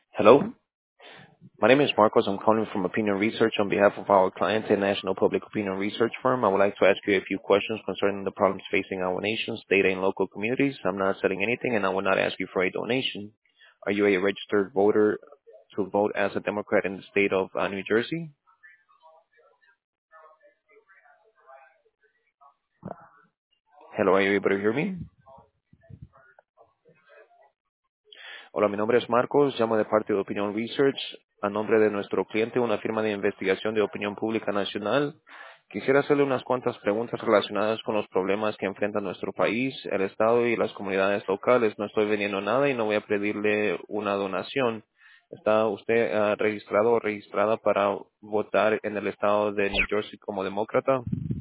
Hello, my name is Marcos. I'm calling from Opinion Research on behalf of our client, a national public opinion research firm. I would like to ask you a few questions concerning the problems facing our nation's data and local communities. I'm not selling anything, and I will not ask you for a donation. Are you a registered voter to vote as a Democrat in the state of New Jersey? Hello, are you able to hear me? Hola, mi nombre es Marcos, llamo de parte de Opinion Research a nombre de nuestro cliente, una firma de investigación de opinión pública nacional. Quisiera hacerle unas cuantas preguntas relacionadas con los problemas que enfrenta nuestro país, el Estado y las comunidades locales. No estoy vendiendo nada y no voy a pedirle una donación. ¿Está usted registrado o registrada para votar en el Estado de New Jersey como demócrata?